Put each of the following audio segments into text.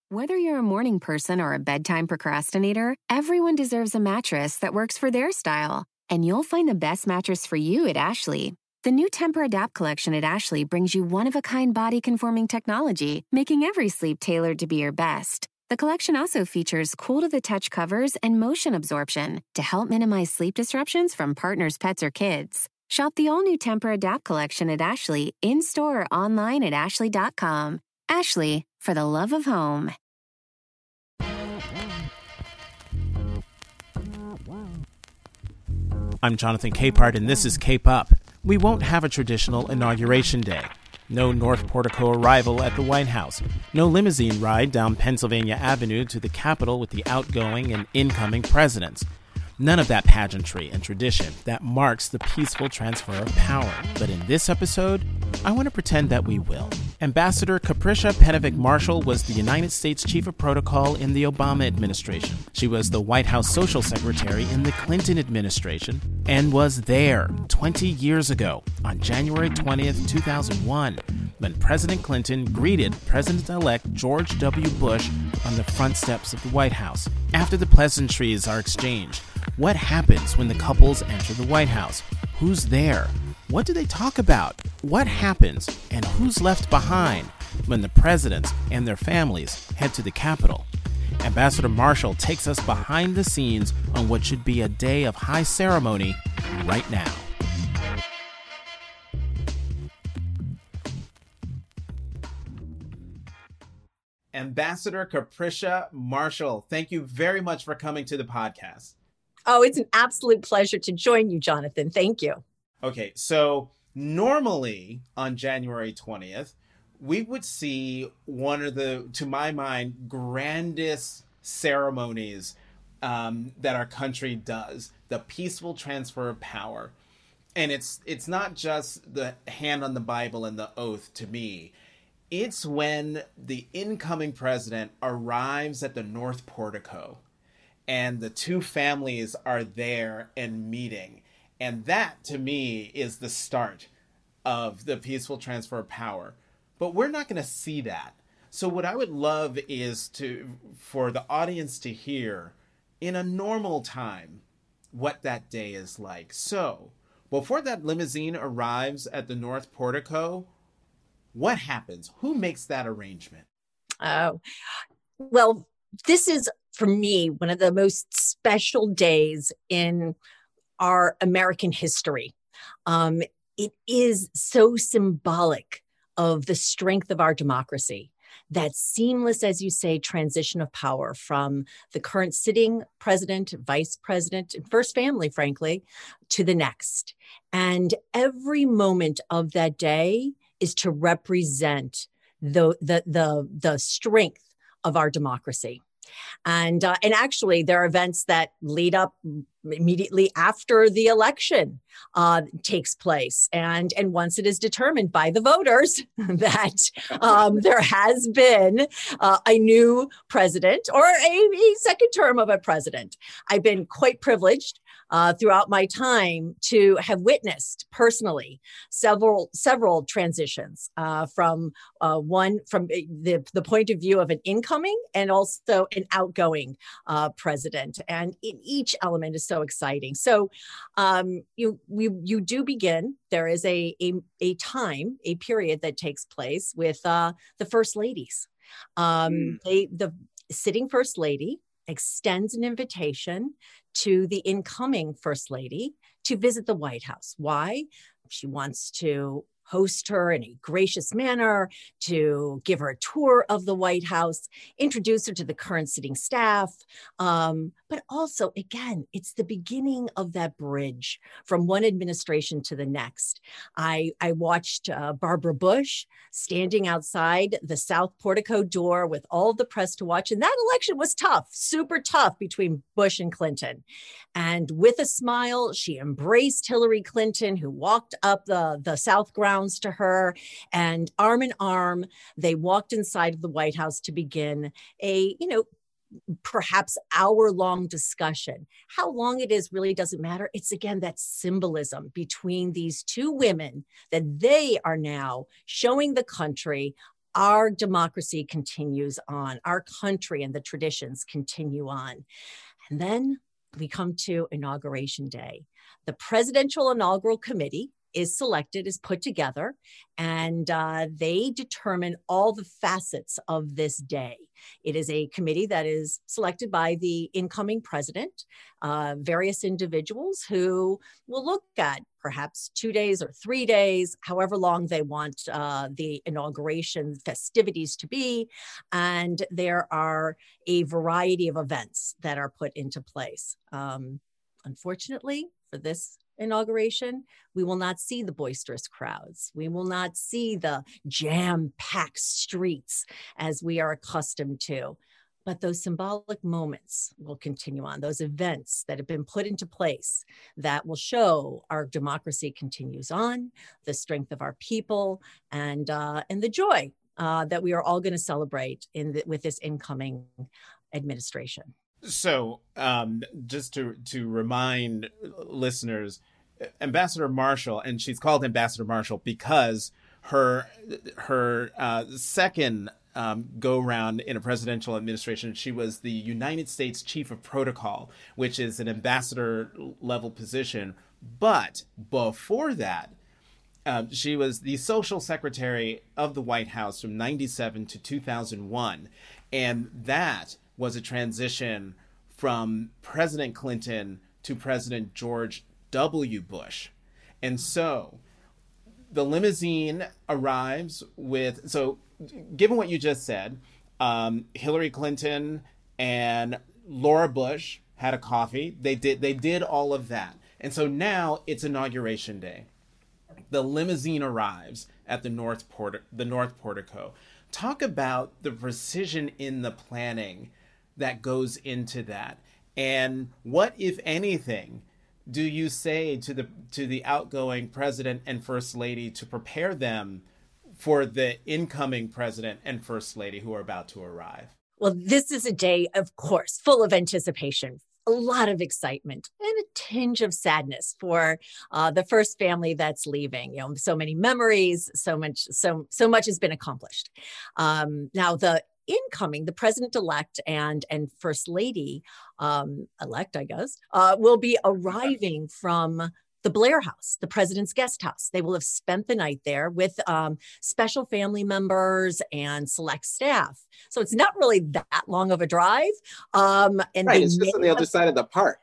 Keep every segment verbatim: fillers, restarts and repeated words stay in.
Whether you're a morning person or a bedtime procrastinator, everyone deserves a mattress that works for their style. And you'll find the best mattress for you at Ashley. The new Temper-Adapt collection at Ashley brings you one-of-a-kind body-conforming technology, making every sleep tailored to be your best. The collection also features cool-to-the-touch covers and motion absorption to help minimize sleep disruptions from partners, pets, or kids. Shop the all-new Temper-Adapt collection at Ashley, in-store or online at ashley dot com. Ashley, for the love of home. I'm Jonathan Capehart, and this is Cape Up. We won't have a traditional inauguration day. No North Portico arrival at the White House. No limousine ride down Pennsylvania Avenue to the Capitol with the outgoing and incoming presidents. None of that pageantry and tradition that marks the peaceful transfer of power. But in this episode, I want to pretend that we will. Ambassador Capricia Pedovic Marshall was the United States Chief of Protocol in the Obama administration. She was the White House Social Secretary in the Clinton administration and was there twenty years ago on January twentieth, two thousand one, when President Clinton greeted President-elect George W. Bush on the front steps of the White House. After the pleasantries are exchanged, what happens when the couples enter the White House? Who's there? What do they talk about? What happens and who's left behind when the presidents and their families head to the Capitol? Ambassador Marshall takes us behind the scenes on what should be a day of high ceremony right now. Ambassador Capricia Marshall, thank you very much for coming to the podcast. Oh, it's an absolute pleasure to join you, Jonathan. Thank you. Okay, so normally on January twentieth, we would see one of the, to my mind, grandest ceremonies um, that our country does, the peaceful transfer of power. And it's it's not just the hand on the Bible and the oath to me. It's when the incoming president arrives at the North Portico and the two families are there and meeting. And that, to me, is the start of the peaceful transfer of power. But we're not going to see that. So what I would love is to for the audience to hear, in a normal time, what that day is like. So, before that limousine arrives at the North Portico, what happens? Who makes that arrangement? Oh, well, this is, for me, one of the most special days in our American history. Um, it is so symbolic of the strength of our democracy, that seamless, as you say, transition of power from the current sitting president, vice president, and first family, frankly, to the next. And every moment of that day is to represent the, the, the, the strength of our democracy. And uh, and actually, there are events that lead up immediately after the election uh, takes place. And, and once it is determined by the voters that um, there has been uh, a new president or a, a second term of a president, I've been quite privileged Uh, throughout my time to have witnessed personally several several transitions uh, from uh, one from the, the point of view of an incoming and also an outgoing uh, president. And in each element is so exciting. So um, you we, you do begin. There is a, a, a time, a period that takes place with uh, the first ladies. Um, mm. they, the sitting first lady extends an invitation to the incoming First Lady to visit the White House. Why? She wants to host her in a gracious manner, to give her a tour of the White House, introduce her to the current sitting staff. Um, but also, again, it's the beginning of that bridge from one administration to the next. I, I watched uh, Barbara Bush standing outside the South Portico door with all of the press to watch. And that election was tough, super tough between Bush and Clinton. And with a smile, she embraced Hillary Clinton, who walked up the, the South grounds to her, and arm in arm, they walked inside of the White House to begin a, you know, perhaps hour-long discussion. How long it is really doesn't matter. It's, again, that symbolism between these two women that they are now showing the country our democracy continues on, our country and the traditions continue on. And then we come to Inauguration Day. The Presidential Inaugural Committee is selected, is put together, and uh, they determine all the facets of this day. It is a committee that is selected by the incoming president, uh, various individuals who will look at perhaps two days or three days, however long they want uh, the inauguration festivities to be. And there are a variety of events that are put into place. Um, unfortunately, for this inauguration, we will not see the boisterous crowds. We will not see the jam-packed streets as we are accustomed to. But those symbolic moments will continue on, those events that have been put into place that will show our democracy continues on, the strength of our people, and, uh, and the joy uh, that we are all going to celebrate in the, with this incoming administration. So um, just to, to remind listeners, Ambassador Marshall, and she's called Ambassador Marshall because her her uh, second um, go-round in a presidential administration, she was the United States Chief of Protocol, which is an ambassador-level position. But before that, uh, she was the Social Secretary of the White House from ninety-seven to two thousand one. And that was a transition from President Clinton to President George W. Bush. And so the limousine arrives with, so given what you just said, um, Hillary Clinton and Laura Bush had a coffee. They did, they did all of that. And so now it's Inauguration Day. The limousine arrives at the North Port- the North Portico. Talk about the precision in the planning that goes into that. And what, if anything, do you say to the to the outgoing president and first lady to prepare them for the incoming president and first lady who are about to arrive? Well, this is a day, of course, full of anticipation, a lot of excitement, and a tinge of sadness for uh, the first family that's leaving. You know, so many memories, so much, so so much has been accomplished. Um, now, the incoming, the president-elect and and first lady um, elect, I guess, uh, will be arriving from the Blair House, the president's guest house. They will have spent the night there with um, special family members and select staff. So it's not really that long of a drive. Um, and right, it's just on the have... other side of the park.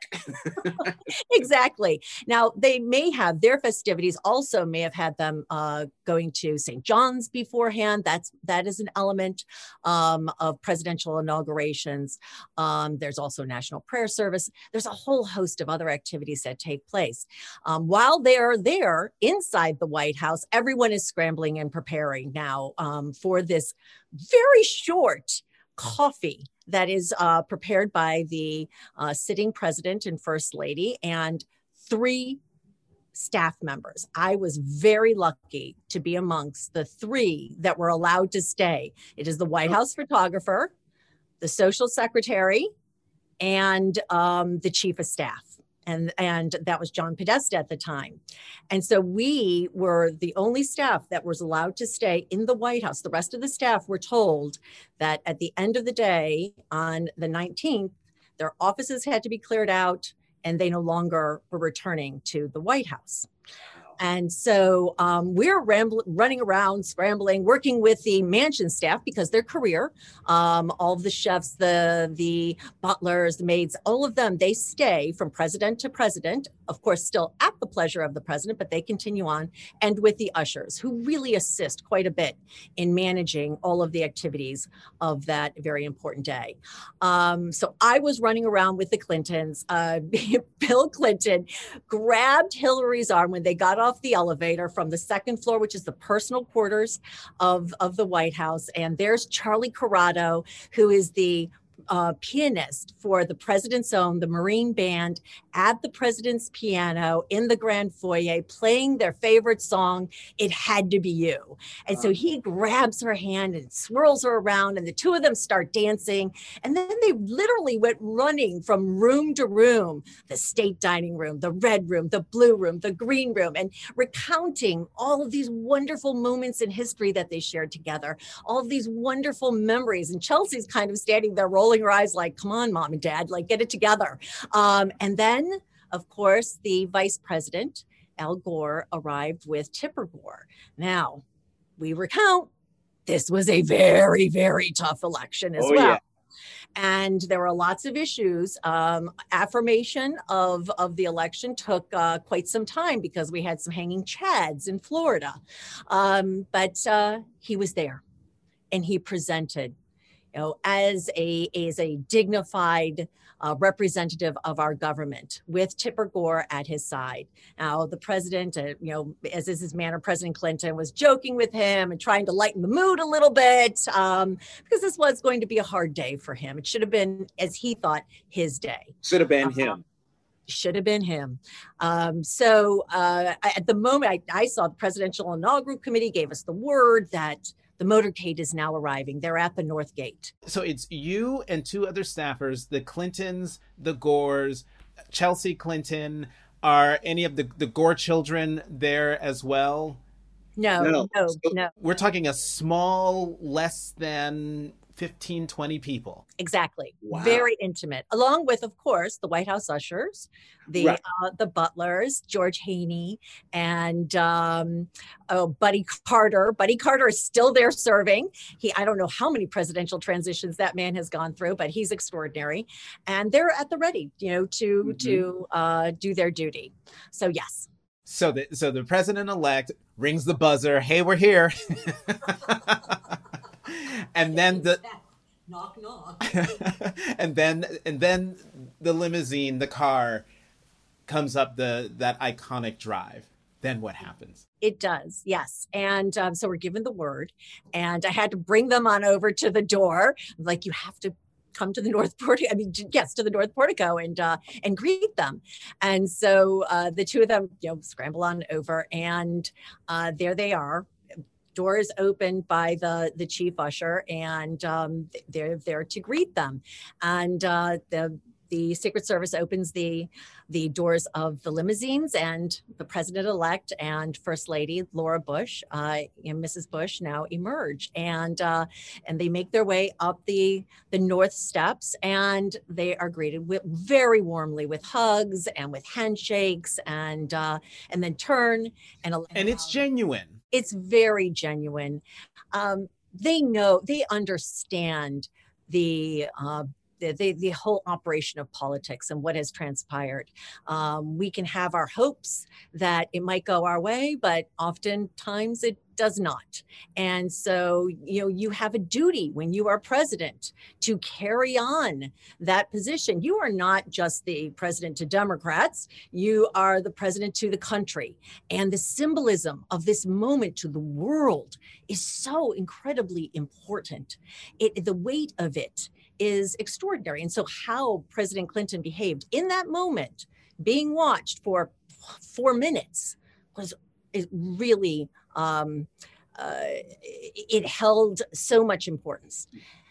Exactly. Now, they may have their festivities also may have had them uh, going to Saint John's beforehand. That's, that is an element um, of presidential inaugurations. Um, there's also National Prayer Service. There's a whole host of other activities that take place. Um, while they're there inside the White House, everyone is scrambling and preparing now um, for this very short coffee that is uh, prepared by the uh, sitting president and first lady and three staff members. I was very lucky to be amongst the three that were allowed to stay. It is the White House photographer, the social secretary, and um, the chief of staff. And, and that was John Podesta at the time. And so we were the only staff that was allowed to stay in the White House. The rest of the staff were told that at the end of the day, on the nineteenth, their offices had to be cleared out and they no longer were returning to the White House. And so um, we're rambl- running around, scrambling, working with the mansion staff because their career, um, all of the chefs, the the butlers, the maids, all of them, they stay from president to president, of course, still at the pleasure of the president, but they continue on, and with the ushers who really assist quite a bit in managing all of the activities of that very important day. Um, so I was running around with the Clintons. Uh, Bill Clinton grabbed Hillary's arm when they got off the elevator from the second floor, which is the personal quarters of, of the White House. And there's Charlie Corrado, who is the uh, pianist for the president's own, the Marine Band, at the president's piano in the grand foyer, playing their favorite song, It Had to Be You. And so he grabs her hand and swirls her around, and the two of them start dancing. And then they literally went running from room to room, the state dining room, the red room, the blue room, the green room, and recounting all of these wonderful moments in history that they shared together, all of these wonderful memories. And Chelsea's kind of standing there rolling her eyes like, come on, mom and dad, like get it together. Um, and then, of course, the vice president, Al Gore, arrived with Tipper Gore. Now, we recount, this was a very, very tough election as Oh, well. yeah. And there were lots of issues. Um, affirmation of, of the election took uh, quite some time because we had some hanging chads in Florida. Um, but uh, he was there and he presented, you know, as a, as a dignified uh, representative of our government with Tipper Gore at his side. Now, the president, uh, you know, as is his manner, President Clinton was joking with him and trying to lighten the mood a little bit um, because this was going to be a hard day for him. It should have been, as he thought, his day. Should have been Uh, him. Should have been him. Um, so uh, at the moment, I, I saw the Presidential Inaugural Committee gave us the word that the motorcade is now arriving. They're at the North Gate. So it's you and two other staffers, the Clintons, the Gores, Chelsea Clinton. Are any of the, the Gore children there as well? No, No. no, So- no. We're talking a small, less than fifteen, twenty people. Exactly. Wow. Very intimate, along with, of course, the White House ushers, the Right. uh, the butlers, George Haney, and um, oh, Buddy Carter. Buddy Carter is still there serving. He, I don't know how many presidential transitions that man has gone through, but he's extraordinary. And they're at the ready, you know, to Mhm. to uh, do their duty. So yes. So the so the president-elect rings the buzzer. Hey, we're here. And then the knock knock. and then and then the limousine, the car, comes up the that iconic drive. Then what happens? It does, yes. And um, so we're given the word, and I had to bring them on over to the door. Like, you have to come to the North Portico. I mean, yes, to the North Portico and uh, and greet them. And so uh, the two of them, you know, scramble on over, and uh, there they are. Doors opened by the the chief usher, and um, they're there to greet them. And uh, the the Secret Service opens the the doors of the limousines, and the president-elect and First Lady Laura Bush uh, and Missus Bush now emerge, and uh, and they make their way up the the north steps, and they are greeted with, very warmly with hugs and with handshakes, and uh, and then turn and And it's genuine. It's very genuine. Um, they know, they understand the, uh, the, the the whole operation of politics and what has transpired. Um, we can have our hopes that it might go our way, but oftentimes it does not. And so, you know, you have a duty when you are president to carry on that position. You are not just the president to Democrats, you are the president to the country. And the symbolism of this moment to the world is so incredibly important. It, the weight of it is extraordinary. And so how President Clinton behaved in that moment, being watched for four minutes, was is really, um, uh, it held so much importance.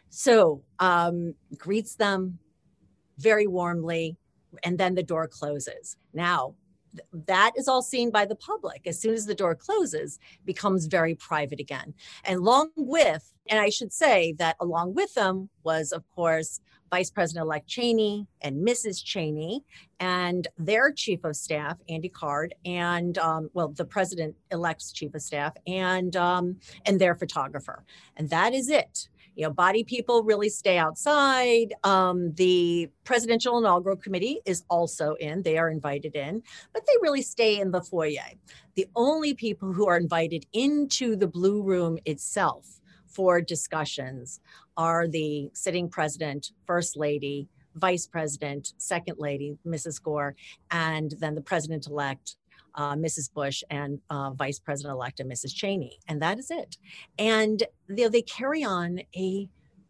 So um, greets them very warmly, and then the door closes. Now, th- that is all seen by the public. As soon as the door closes, becomes very private again. And along with, and I should say that along with them was, of course, Vice President-elect Cheney and Missus Cheney and their chief of staff, Andy Card, and, um, well, the president-elect's chief of staff, and um, and their photographer. And that is it. You know, body people really stay outside. Um, the Presidential Inaugural Committee is also in. They are invited in, but they really stay in the foyer. The only people who are invited into the Blue Room itself for discussions are the sitting president, first lady, vice president, second lady, Missus Gore, and then the president-elect, uh, Missus Bush, and uh, vice president-elect and Missus Cheney. And that is it. And they, they carry on a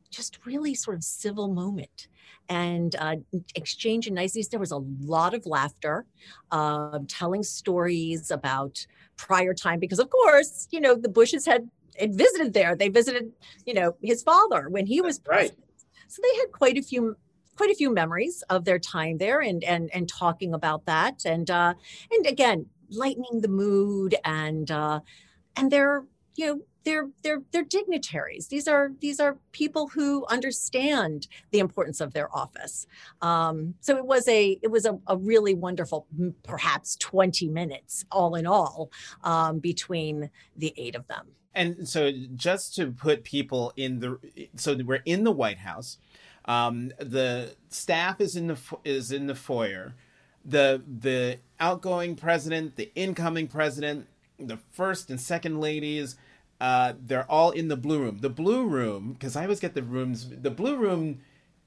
just really sort of civil moment and uh, exchange of niceties. There was a lot of laughter, uh, telling stories about prior time, because of course, you know, the Bushes had, had visited there. They visited, you know, his father when he was president. Right. So they had quite a few quite a few memories of their time there, and and and talking about that, and uh, and again, lightening the mood, and uh, and they're, you know, they're they're they're dignitaries. These are these are people who understand the importance of their office. Um, so it was a it was a, a really wonderful, perhaps twenty minutes all in all, um, between the eight of them. And so just to put people in the, so we're in the White House. Um, the staff is in the is in the foyer. The the outgoing president, the incoming president, the first and second ladies, uh, they're all in the blue room. The blue room, because I always get the rooms, the blue room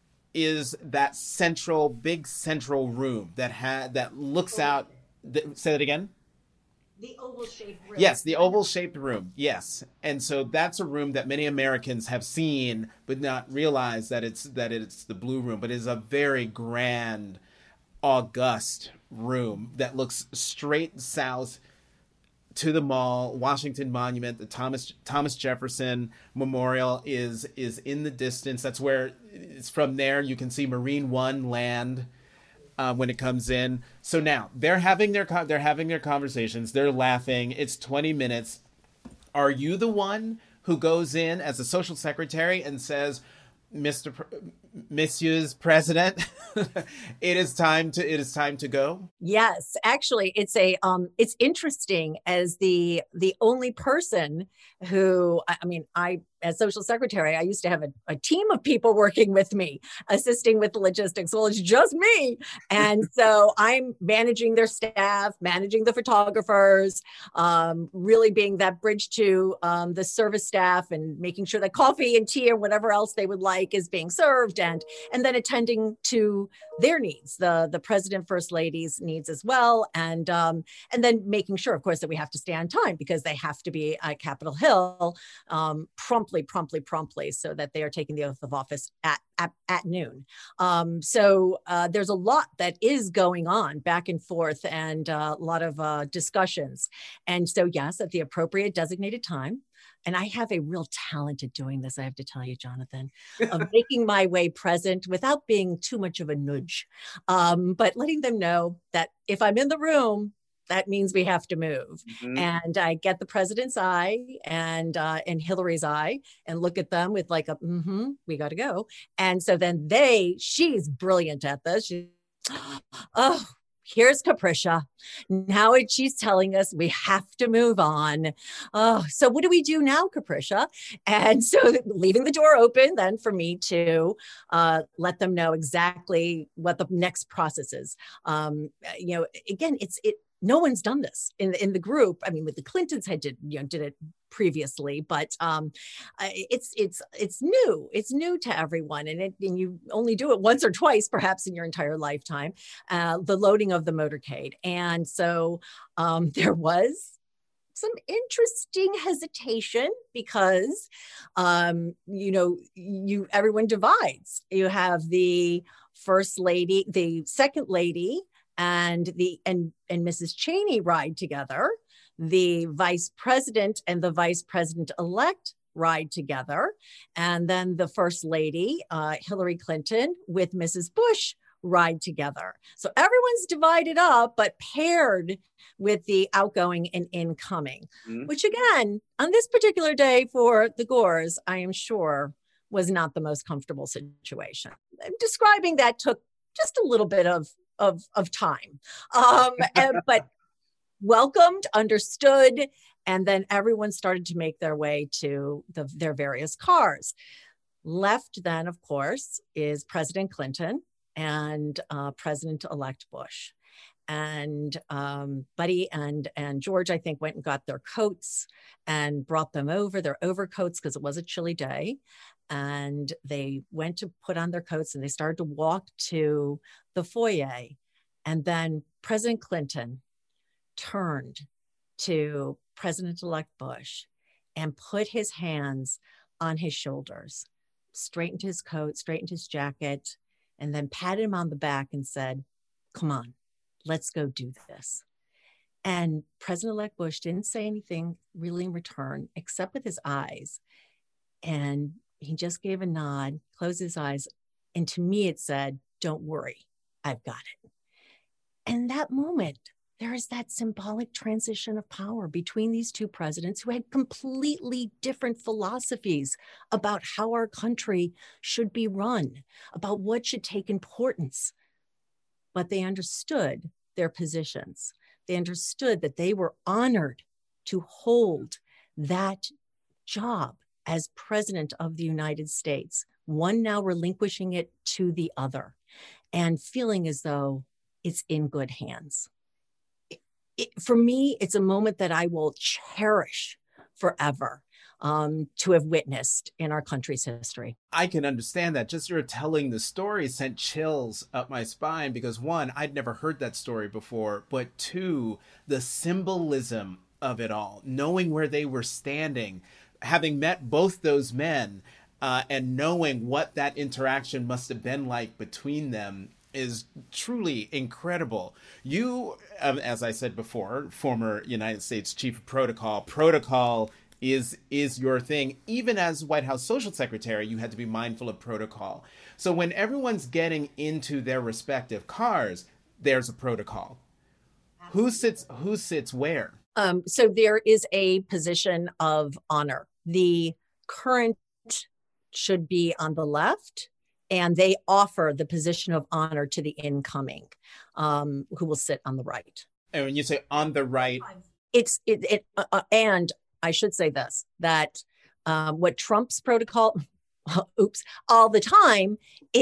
is that central, big central room that had that looks out. Th- say that again. The oval-shaped room. Yes, the oval-shaped room. Yes, and so that's a room that many Americans have seen, but not realize that it's that it's the blue room. But it is a very grand, august room that looks straight south to the mall. Washington Monument, the Thomas Thomas Jefferson Memorial is is in the distance. That's where it's from. There you can see Marine One land. Uh, when it comes in. So now they're having their they're having their conversations. They're laughing. It's twenty minutes. Are you the one who goes in as a social secretary and says, Mister Pre- Messieurs President, it is time to it is time to go? Yes, actually, it's a um, it's interesting as the the only person who I, I mean I. As social secretary, I used to have a, a team of people working with me, assisting with the logistics. Well, it's just me. And so I'm managing their staff, managing the photographers, um, really being that bridge to um, the service staff, and making sure that coffee and tea or whatever else they would like is being served, and and then attending to their needs, the, the president, first lady's needs as well. And, um, and then making sure, of course, that we have to stay on time because they have to be at Capitol Hill um, promptly promptly, promptly, promptly, so that they are taking the oath of office at, at, at noon. Um, so uh, there's a lot that is going on back and forth, and uh, a lot of uh, discussions. And so, yes, at the appropriate designated time, and I have a real talent at doing this, I have to tell you, Jonathan, of making my way present without being too much of a nudge, um, but letting them know that if I'm in the room, that means we have to move. Mm-hmm. And I get the president's eye and uh, and Hillary's eye and look at them with like a, mm-hmm, we got to go. And so then they, she's brilliant at this. She, oh, here's Capricia. Now it, she's telling us we have to move on. Oh, so what do we do now, Capricia? And so leaving the door open then for me to uh, let them know exactly what the next process is. Um, you know, again, it's, it, no one's done this in the, in the group. I mean, with the Clintons had did, you know, did it previously, but um, it's it's it's new. It's new to everyone, and it and you only do it once or twice, perhaps in your entire lifetime. Uh, the loading of the motorcade, and so um, there was some interesting hesitation because, um, you know, you everyone divides. You have the first lady, the second lady, and the and and Missus Cheney ride together. The vice president and the vice president-elect ride together. And then the first lady, uh, Hillary Clinton, with Missus Bush ride together. So everyone's divided up, but paired with the outgoing and incoming, mm-hmm. which again, on this particular day for the Gores, I am sure was not the most comfortable situation. I'm describing that took just a little bit of of, of time, um, and, but welcomed, understood, and then everyone started to make their way to the, their various cars. Left then, of course, is President Clinton and uh, President-elect Bush. And um, Buddy and, and George, I think, went and got their coats and brought them over, their overcoats, because it was a chilly day. And they went to put on their coats and they started to walk to the foyer. And then President Clinton turned to President-elect Bush and put his hands on his shoulders, straightened his coat, straightened his jacket, and then patted him on the back and said, "Come on, let's go do this." And President-elect Bush didn't say anything really in return, except with his eyes. And he just gave a nod, closed his eyes. And to me, it said, "Don't worry, I've got it." And that moment, there is that symbolic transition of power between these two presidents who had completely different philosophies about how our country should be run, about what should take importance. But they understood their positions. They understood that they were honored to hold that job as president of the United States, one now relinquishing it to the other and feeling as though it's in good hands. It, it, for me, it's a moment that I will cherish forever um, to have witnessed in our country's history. I can understand that. Just your telling the story sent chills up my spine because one, I'd never heard that story before, but two, the symbolism of it all, knowing where they were standing, having met both those men uh, and knowing what that interaction must have been like between them is truly incredible. You, um, as I said before, former United States Chief of Protocol, protocol is is your thing. Even as White House Social Secretary, you had to be mindful of protocol. So when everyone's getting into their respective cars, there's a protocol. Who sits, who sits where? Um, so there is a position of honor. The current should be on the left, and they offer the position of honor to the incoming, um, who will sit on the right. And when you say on the right, it's it. it uh, and I should say this: that uh, what Trump's protocol, oops, all the time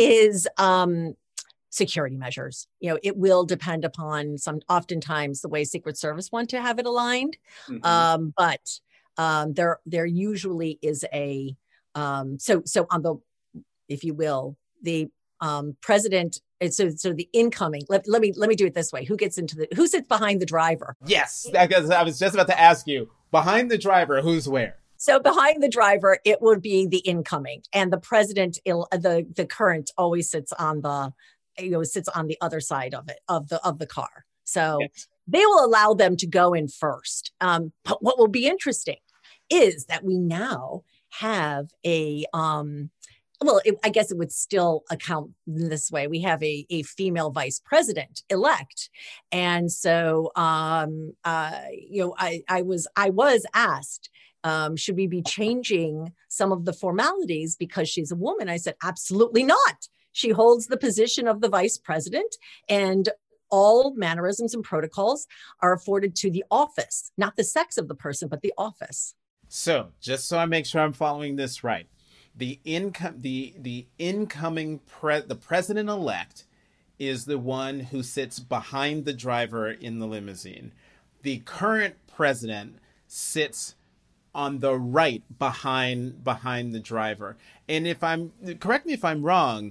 is um, security measures. You know, it will depend upon some, oftentimes the way Secret Service want to have it aligned, mm-hmm. um, but um, there there usually is a um, so so on the, if you will, the um, president. So so the incoming. Let, let me let me do it this way. Who gets into the? Who sits behind the driver? Yes, because I was just about to ask you. Behind the driver, who's where? So behind the driver, it would be the incoming, and the president, the the current, always sits on the, you know, sits on the other side of it of the of the car. So yes. They will allow them to go in first. Um, but what will be interesting is that we now have a. Um, Well, it, I guess it would still account this way. We have a, a female vice president elect. And so, um, uh, you know, I, I was I was asked, um, should we be changing some of the formalities because she's a woman? I said, absolutely not. She holds the position of the vice president, and all mannerisms and protocols are afforded to the office, not the sex of the person, but the office. So just so I make sure I'm following this right. The income, the the incoming pre- the president-elect is the one who sits behind the driver in the limousine. The current president sits on the right behind behind the driver. And if I'm correct me if I'm wrong,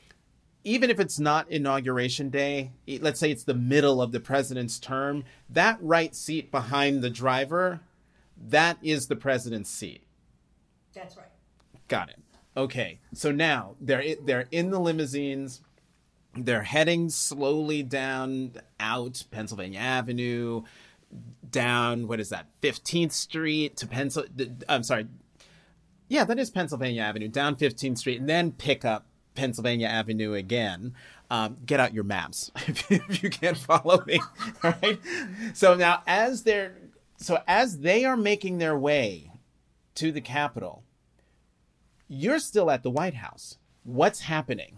even if it's not Inauguration Day, let's say it's the middle of the president's term, that right seat behind the driver, that is the president's seat. That's right. Got it. Okay. So now they're they're in the limousines. They're heading slowly down out Pennsylvania Avenue, down, what is that, fifteenth Street to Pencil. I'm sorry. Yeah, that is Pennsylvania Avenue, down fifteenth Street, and then pick up Pennsylvania Avenue again. Um, get out your maps if you, if you can't follow me. All right. So now as they're so as they are making their way to the Capitol, you're still at the White House. What's happening?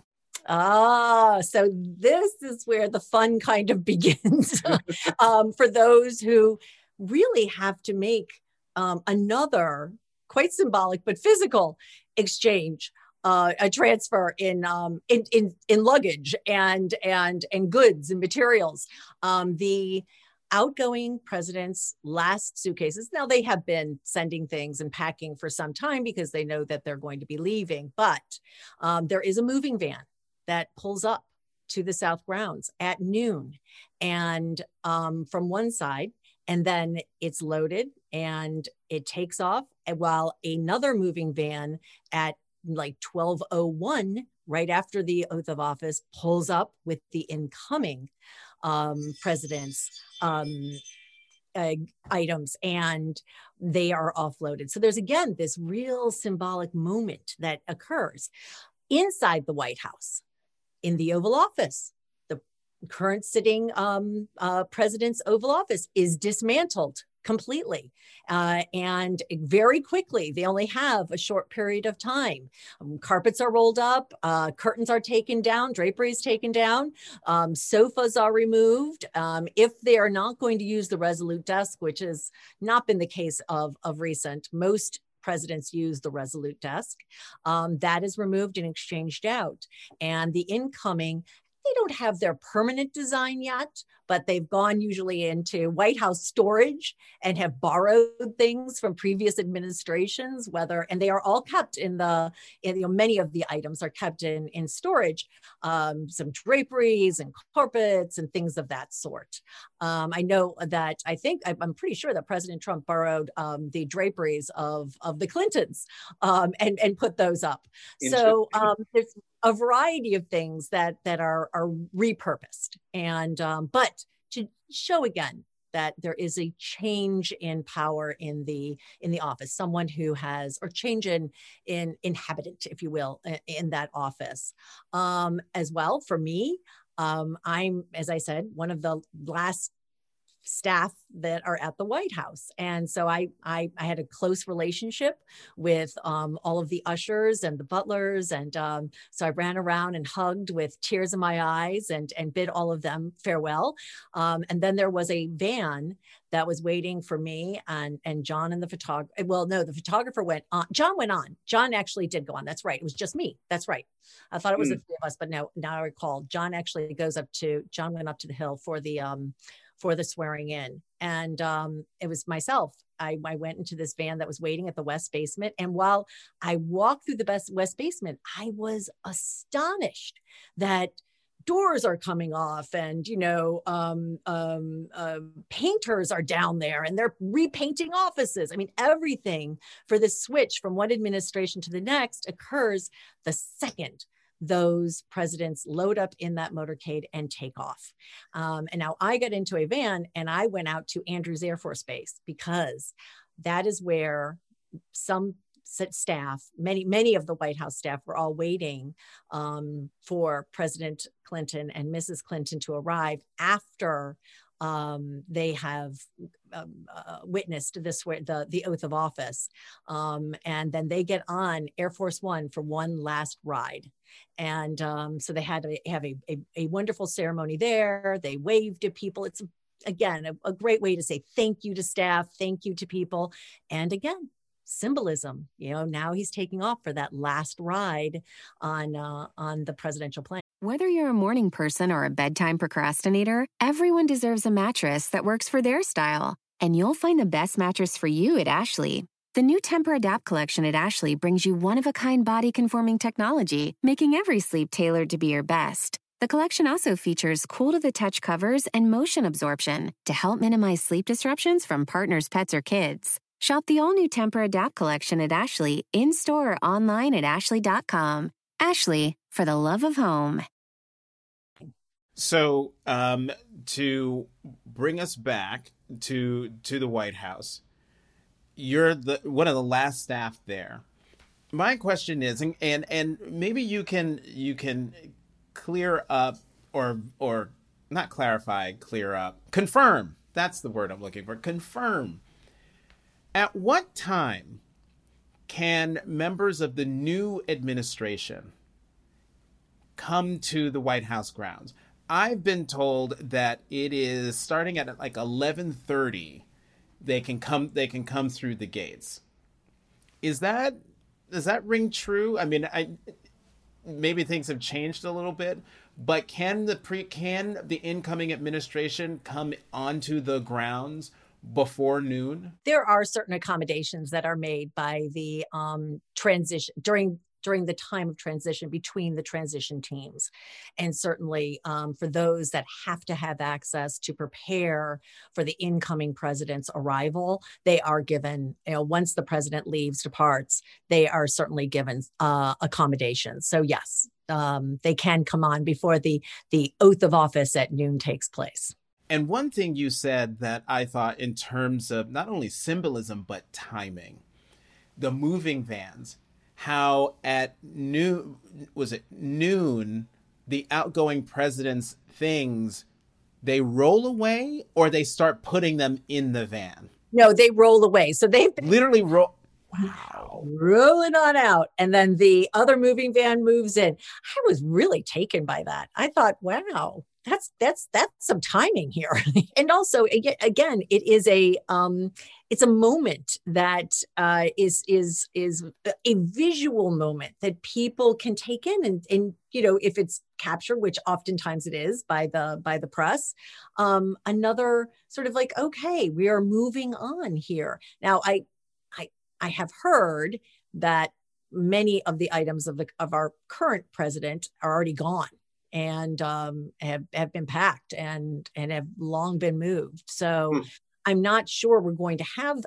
Ah, so this is where the fun kind of begins um, for those who really have to make um, another quite symbolic but physical exchange, uh, a transfer in, um, in in in luggage and and and goods and materials. Um, the outgoing president's last suitcases. Now, they have been sending things and packing for some time because they know that they're going to be leaving. But um, there is a moving van that pulls up to the South grounds at noon, and um, from one side, and then it's loaded and it takes off, while another moving van at like twelve oh one, right after the oath of office, pulls up with the incoming um, president's um, uh, items, and they are offloaded. So there's, again, this real symbolic moment that occurs inside the White House, in the Oval Office. The current sitting um, uh, president's Oval Office is dismantled completely. Uh, and very quickly, they only have a short period of time. Um, carpets are rolled up, uh, curtains are taken down, draperies taken down, um, sofas are removed. Um, if they are not going to use the Resolute desk, which has not been the case of, of recent, most presidents use the Resolute desk, um, that is removed and exchanged out. And the incoming, they don't have their permanent design yet, but they've gone usually into White House storage and have borrowed things from previous administrations, whether, and they are all kept in the, in, you know, many of the items are kept in, in storage, um, some draperies and carpets and things of that sort. Um, I know that, I think, I'm pretty sure that President Trump borrowed um, the draperies of, of the Clintons um, and, and put those up. So um, there's a variety of things that, that are, are repurposed. And, um, but to show again that there is a change in power in the in the office, someone who has, or change in in inhabitant, if you will, in, in that office. Um, as well, for me, um, I'm, as I said, one of the last staff that are at the White House. And so I, I, I had a close relationship with um, all of the ushers and the butlers. And um, so I ran around and hugged with tears in my eyes and, and bid all of them farewell. Um, and then there was a van that was waiting for me and, and John and the photographer. Well, no, the photographer went on. John went on. John actually did go on. That's right. It was just me. That's right. I thought it was mm. the three of us, but no, now I recall John actually goes up to, John went up to the Hill for the, um, for the swearing in. And um, it was myself. I, I went into this van that was waiting at the West Basement. And while I walked through the best West Basement, I was astonished that doors are coming off and, you know, um, um, uh, painters are down there and they're repainting offices. I mean, everything for the switch from one administration to the next occurs the second those presidents load up in that motorcade and take off. Um, and now I got into a van and I went out to Andrews Air Force Base because that is where some staff, many, many of the White House staff were all waiting um, for President Clinton and Missus Clinton to arrive after um, they have um, uh, witnessed this, the, the oath of office. Um, and then they get on Air Force One for one last ride. And um, so they had to have a, a, a wonderful ceremony there. They waved to people. It's, again, a, a great way to say thank you to staff, thank you to people. And again, symbolism, you know, now he's taking off for that last ride on, uh, on the presidential plane. Whether you're a morning person or a bedtime procrastinator, everyone deserves a mattress that works for their style. And you'll find the best mattress for you at Ashley. The new Tempur-Adapt collection at Ashley brings you one-of-a-kind body-conforming technology, making every sleep tailored to be your best. The collection also features cool-to-the-touch covers and motion absorption to help minimize sleep disruptions from partners, pets, or kids. Shop the all-new Tempur-Adapt collection at Ashley, in-store or online at ashley dot com. Ashley, for the love of home. So um, to bring us back to to the White House, you're the one of the last staff there. My question is, and and, and maybe you can you can clear up or or not clarify, clear up, confirm. That's the word I'm looking for. Confirm. At what time can members of the new administration come to the White House grounds? I've been told that it is starting at like eleven thirty. They can come. They can come through the gates. Is that does that ring true? I mean, I maybe things have changed a little bit, but can the pre can the incoming administration come onto the grounds before noon? There are certain accommodations that are made by the um, transition during. during the time of transition between the transition teams. And certainly um, for those that have to have access to prepare for the incoming president's arrival, they are given, you know, once the president leaves, departs, they are certainly given uh, accommodations. So yes, um, they can come on before the, the oath of office at noon takes place. And one thing you said that I thought in terms of not only symbolism, but timing, the moving vans, how at noon, was it noon, the outgoing president's things, they roll away or they start putting them in the van? No, they roll away. So they've been literally roll. Wow. Rolling on out. And then the other moving van moves in. I was really taken by that. I thought, wow, that's that's that's some timing here. And also, again, it is a um, it's a moment that uh, is is is a visual moment that people can take in, and and you know, if it's captured, which oftentimes it is by the by the press, um, another sort of like, okay, we are moving on here. Now, I I I have heard that many of the items of the of our current president are already gone and um, have, have been packed and, and have long been moved. So hmm. I'm not sure we're going to have,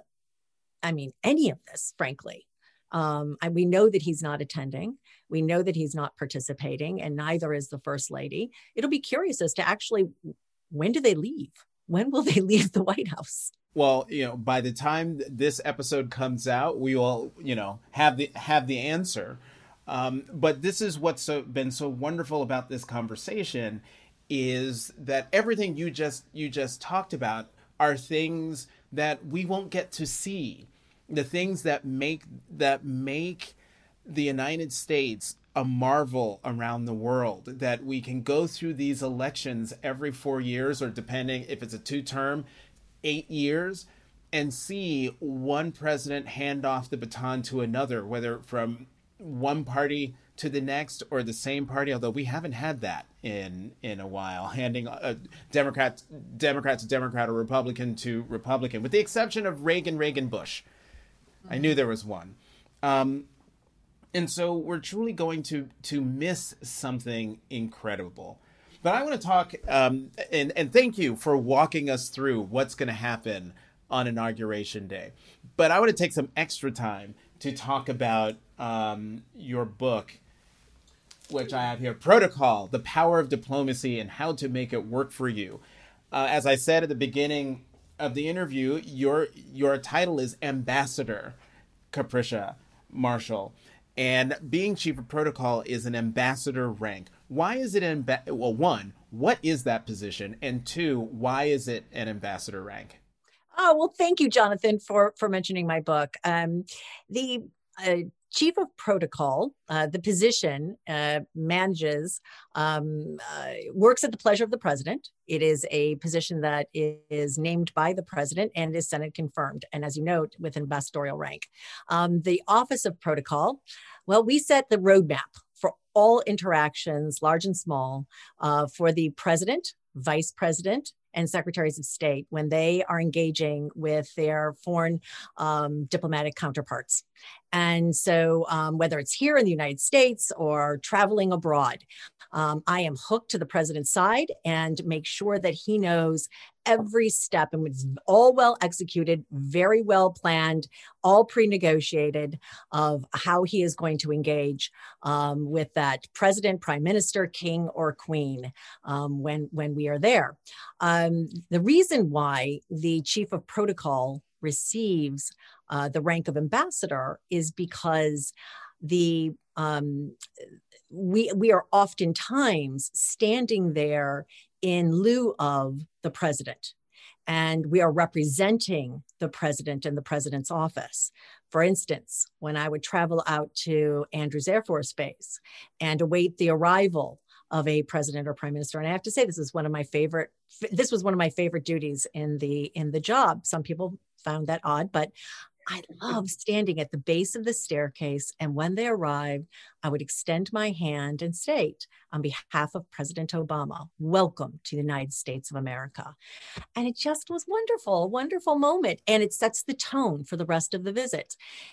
I mean, any of this, frankly. Um, and we know that he's not attending. We know that he's not participating, and neither is the First Lady. It'll be curious as to actually, when do they leave? When will they leave the White House? Well, you know, by the time this episode comes out, we will, you know, have the have the answer. Um, but this is what's so, been so wonderful about this conversation, is that everything you just you just talked about are things that we won't get to see, the things that make that make the United States a marvel around the world, that we can go through these elections every four years, or depending if it's a two-term, eight years, and see one president hand off the baton to another, whether from one party to the next or the same party, although we haven't had that in in a while, handing a Democrat Democrat to Democrat or Republican to Republican, with the exception of Reagan, Reagan, Bush. I knew there was one. Um, and so we're truly going to to miss something incredible. But I want to talk, um, and, and thank you for walking us through what's going to happen on Inauguration Day. But I want to take some extra time to talk about um, your book, which I have here, Protocol, The Power of Diplomacy and How to Make It Work for You. Uh, as I said at the beginning of the interview, your your title is Ambassador Capricia Marshall. And being Chief of Protocol is an ambassador rank. Why is it, amb- well, one, what is that position? And two, why is it an ambassador rank? Oh, well, thank you, Jonathan, for, for mentioning my book. Um, the uh, Chief of Protocol, uh, the position uh, manages, um, uh, works at the pleasure of the president. It is a position that is named by the president and is Senate confirmed. And as you note, with ambassadorial rank. Um, the Office of Protocol, well, we set the roadmap for all interactions, large and small, uh, for the president, vice president, and secretaries of state when they are engaging with their foreign um, diplomatic counterparts. And so um, whether it's here in the United States or traveling abroad, um, I am hooked to the president's side and make sure that he knows every step, and it's all well executed, very well planned, all pre-negotiated of how he is going to engage um, with that president, prime minister, king, or queen um, when, when we are there. Um, the reason why the Chief of Protocol receives uh, the rank of ambassador is because the um, we we are oftentimes standing there in lieu of the president, and we are representing the president and the president's office. For instance, when I would travel out to Andrews Air Force Base and await the arrival of a president or prime minister, and I have to say this is one of my favorite. This was one of my favorite duties in the in the job. Some people found that odd, but I love standing at the base of the staircase, and when they arrived, I would extend my hand and state, on behalf of President Obama, welcome to the United States of America. And it just was wonderful, a wonderful moment, and it sets the tone for the rest of the visit.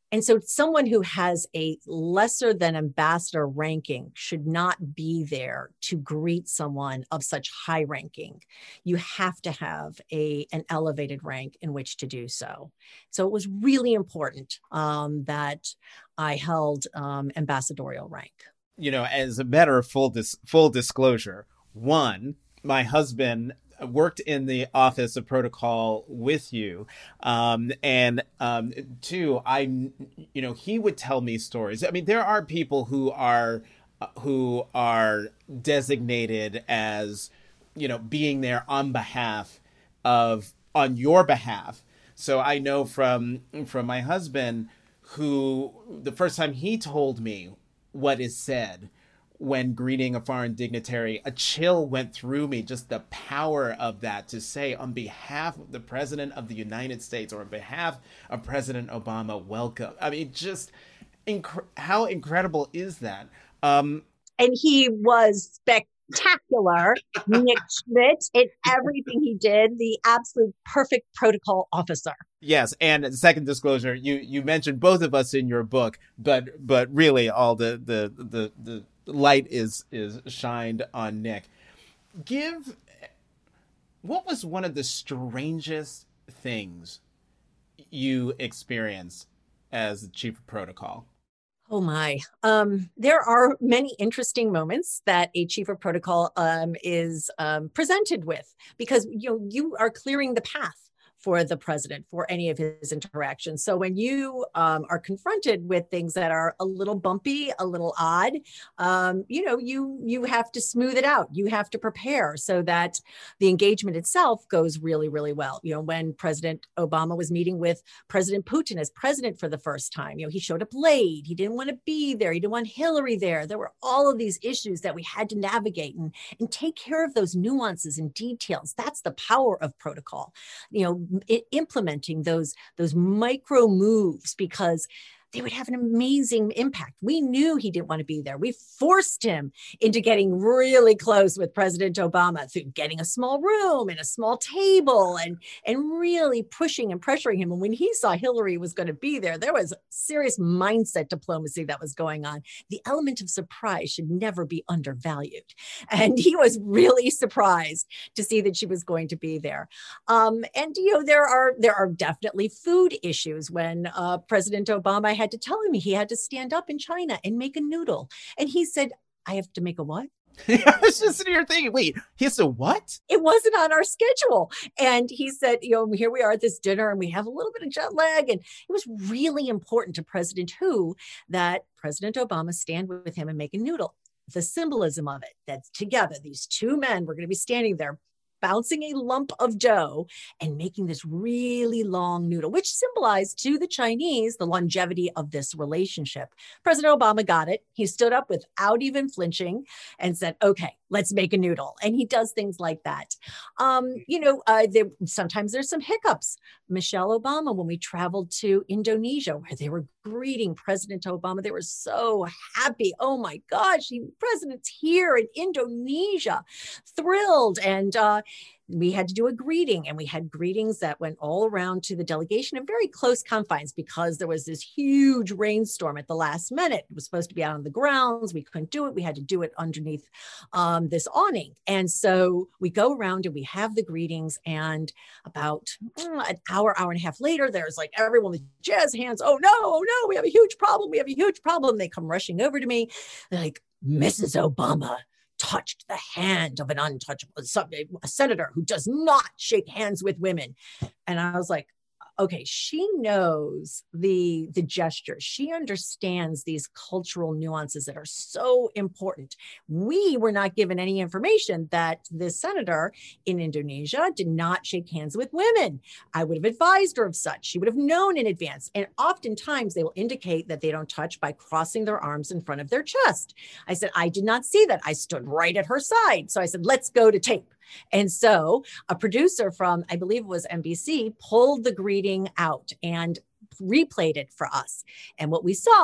And so someone who has a lesser than ambassador ranking should not be there to greet someone of such high ranking. You have to have a, an elevated rank in which to do so. So it was really important um, that I held um, ambassadorial rank. You know, as a matter of full dis- full disclosure, one, my husband worked in the office of protocol with you. Um, and um, two, I, you know, he would tell me stories. I mean, there are people who are, uh, who are designated as, you know, being there on behalf of, on your behalf. So I know from, from my husband, who the first time he told me what is said when greeting a foreign dignitary, a chill went through me, just the power of that, to say on behalf of the President of the United States or on behalf of President Obama, welcome. I mean, just inc- how incredible is that? Um, and he was spectacular, Nick Schmidt, in everything he did, the absolute perfect protocol officer. Yes, and second disclosure, you you mentioned both of us in your book, but but really all the the the the light is is shined on Nick. Give what was one of the strangest things you experienced as the chief of protocol? Oh my. Um, there are many interesting moments that a chief of protocol um, is um, presented with, because you know you are clearing the path for the president for any of his interactions. So when you um, are confronted with things that are a little bumpy, a little odd, um, you know, you you have to smooth it out. You have to prepare so that the engagement itself goes really, really well. You know, when President Obama was meeting with President Putin as president for the first time, you know, he showed up late. He didn't want to be there. He didn't want Hillary there. There were all of these issues that we had to navigate and, and take care of those nuances and details. That's the power of protocol. You know, It, implementing those those micro moves, because they would have an amazing impact. We knew he didn't want to be there. We forced him into getting really close with President Obama through getting a small room and a small table and, and really pushing and pressuring him. And when he saw Hillary was going to be there, there was serious mindset diplomacy that was going on. The element of surprise should never be undervalued. And he was really surprised to see that she was going to be there. Um, and, you know, there are, there are definitely food issues when uh, President Obama had to tell him he had to stand up in China and make a noodle. And he said, I have to make a what? I was just sitting here thinking, wait, he has to what? It wasn't on our schedule. And he said, you know, here we are at this dinner and we have a little bit of jet lag. And it was really important to President Hu that President Obama stand with him and make a noodle. The symbolism of it, that together, these two men were going to be standing there bouncing a lump of dough and making this really long noodle, which symbolized to the Chinese the longevity of this relationship. President Obama got it. He stood up without even flinching and said, okay, let's make a noodle. And he does things like that. Um, you know, uh, there, sometimes there's some hiccups. Michelle Obama, when we traveled to Indonesia, where they were greeting President Obama, they were so happy. Oh my gosh, the president's here in Indonesia, thrilled. And uh, we had to do a greeting, and we had greetings that went all around to the delegation in very close confines because there was this huge rainstorm at the last minute. It was supposed to be out on the grounds. We couldn't do it. We had to do it underneath um, this awning. And so we go around and we have the greetings, and about mm, an hour, hour and a half later, there's like everyone with jazz hands. Oh no, oh no, we have a huge problem. We have a huge problem. They come rushing over to me. They're like, Missus Obama touched the hand of an untouchable, a senator who does not shake hands with women. And I was like, okay, she knows the, the gestures. She understands these cultural nuances that are so important. We were not given any information that this senator in Indonesia did not shake hands with women. I would have advised her of such. She would have known in advance. And oftentimes they will indicate that they don't touch by crossing their arms in front of their chest. I said, I did not see that. I stood right at her side. So I said, let's go to tape. And so a producer from, I believe it was N B C, pulled the greeting out and replayed it for us. And what we saw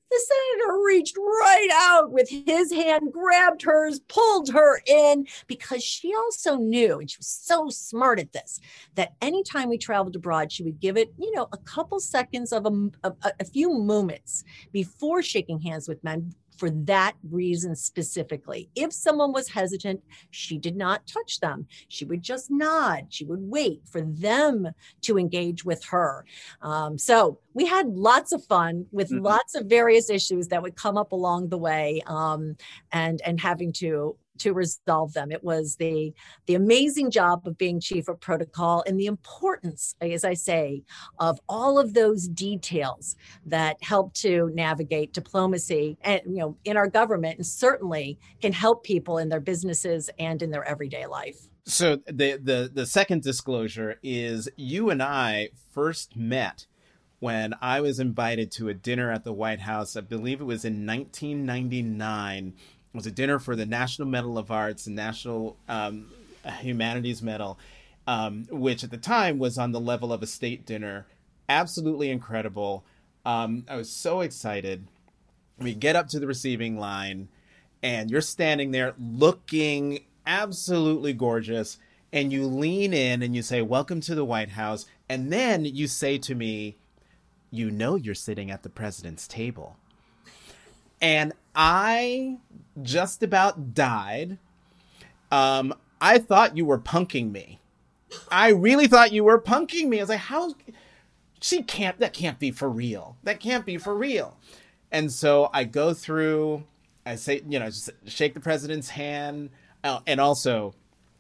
The senator reached right out with his hand, grabbed hers, pulled her in, because she also knew, and she was so smart at this, that anytime we traveled abroad, she would give it, you know, a couple seconds of a, a, a few moments before shaking hands with men, for that reason specifically. If someone was hesitant, she did not touch them. She would just nod. She would wait for them to engage with her. Um, so we had lots of fun with mm-hmm. lots of various issues that would come up along the way, um, and, and having to to resolve them. It was the, the amazing job of being chief of protocol, and the importance, as I say, of all of those details that help to navigate diplomacy and, you know, in our government, and certainly can help people in their businesses and in their everyday life. So the, the, the second disclosure is you and I first met when I was invited to a dinner at the White House. I believe it was in nineteen ninety-nine. It was a dinner for the National Medal of Arts and National um, Humanities Medal, um, which at the time was on the level of a state dinner. Absolutely incredible. Um, I was so excited. We get up to the receiving line, and you're standing there looking absolutely gorgeous, and you lean in and you say, "Welcome to the White House." And then you say to me, "You know you're sitting at the president's table." And I just about died. Um, I thought you were punking me. I really thought you were punking me. I was like, how? She can't, that can't be for real. That can't be for real. And so I go through, I say, you know, just shake the president's hand. Uh, and also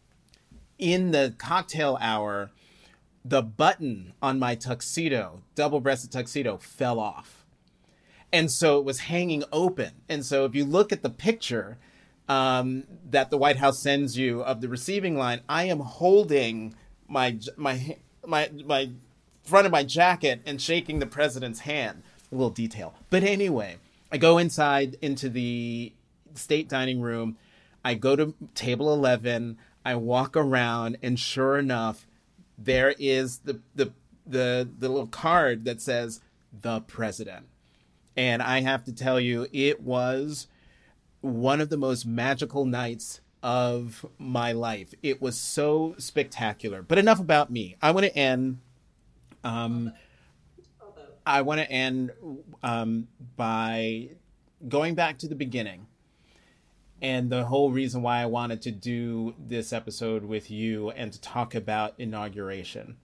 in the cocktail hour, the button on my tuxedo, double-breasted tuxedo, fell off. And so it was hanging open. And so if you look at the picture um, that the White House sends you of the receiving line, I am holding my my my my front of my jacket and shaking the president's hand. A little detail. But anyway, I go inside into the state dining room. I go to table eleven. I walk around, and sure enough, there is the the the, the little card that says "The President." And I have to tell you, it was one of the most magical nights of my life. It was so spectacular. But enough about me. I want to end. Um, I want to end um, by going back to the beginning, and the whole reason why I wanted to do this episode with you and to talk about inauguration.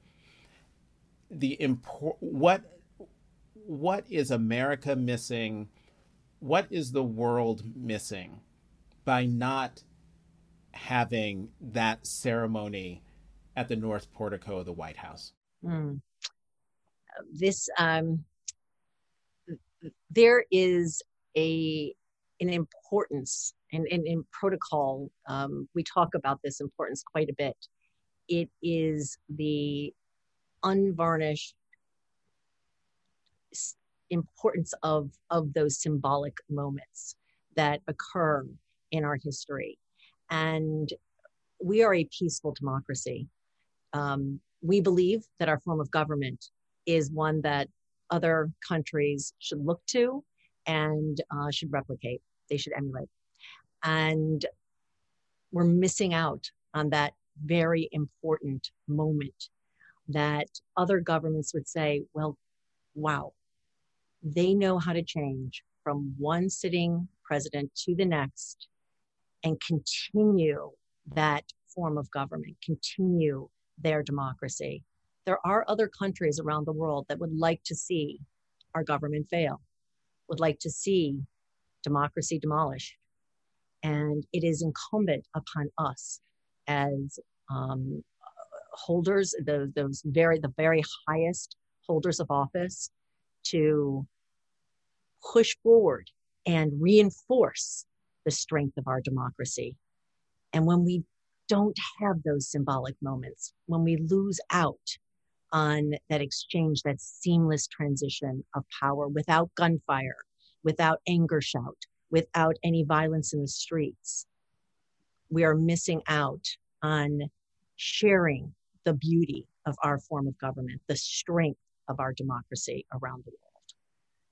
The impor- what. What is America missing? What is the world missing by not having that ceremony at the North Portico of the White House? Mm. This, um, there is a an importance, and in, in, in protocol, um, we talk about this importance quite a bit. It is the unvarnished importance of of those symbolic moments that occur in our history. And we are a peaceful democracy. Um, we believe that our form of government is one that other countries should look to and uh, should replicate. They should emulate. And we're missing out on that very important moment that other governments would say, well, wow, they know how to change from one sitting president to the next and continue that form of government, continue their democracy. There are other countries around the world that would like to see our government fail, would like to see democracy demolished. And it is incumbent upon us as um, holders, those, those very, the very highest holders of office, to push forward and reinforce the strength of our democracy. And when we don't have those symbolic moments, when we lose out on that exchange, that seamless transition of power without gunfire, without anger shout, without any violence in the streets, we are missing out on sharing the beauty of our form of government, the strength of our democracy around the world.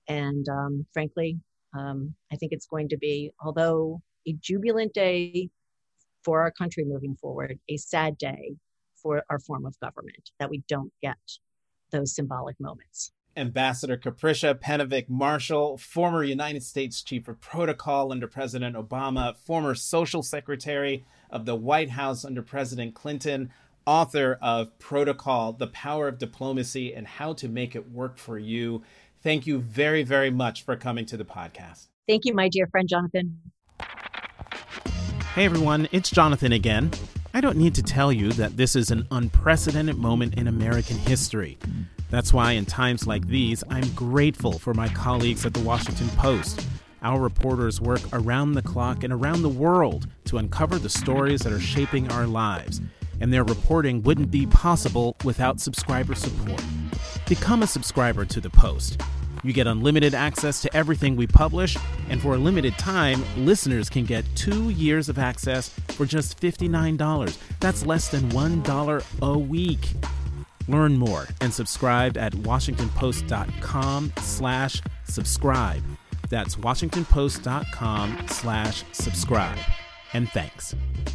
And um, frankly, um, I think it's going to be, although a jubilant day for our country moving forward, a sad day for our form of government, that we don't get those symbolic moments. Ambassador Capricia Penevic Marshall, former United States Chief of Protocol under President Obama, former Social Secretary of the White House under President Clinton, author of Protocol, The Power of Diplomacy and How to Make It Work for You. Thank you very, very much for coming to the podcast. Thank you, my dear friend, Jonathan. Hey, everyone, it's Jonathan again. I don't need to tell you that this is an unprecedented moment in American history. That's why in times like these, I'm grateful for my colleagues at the Washington Post. Our reporters work around the clock and around the world to uncover the stories that are shaping our lives. And their reporting wouldn't be possible without subscriber support. Become a subscriber to the Post. You get unlimited access to everything we publish, and for a limited time, listeners can get two years of access for just fifty-nine dollars. That's less than one dollar a week. Learn more and subscribe at washingtonpost.com slash subscribe. That's washingtonpost.com slash subscribe. And thanks.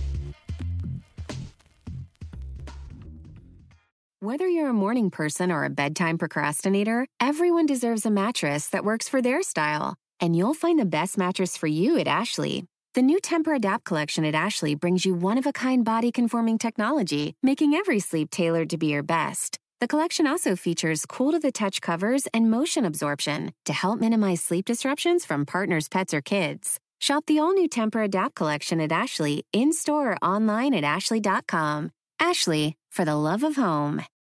Whether you're a morning person or a bedtime procrastinator, everyone deserves a mattress that works for their style. And you'll find the best mattress for you at Ashley. The new Tempur-Adapt collection at Ashley brings you one-of-a-kind body-conforming technology, making every sleep tailored to be your best. The collection also features cool-to-the-touch covers and motion absorption to help minimize sleep disruptions from partners, pets, or kids. Shop the all-new Tempur-Adapt collection at Ashley, in-store or online at ashley dot com. Ashley, for the love of home.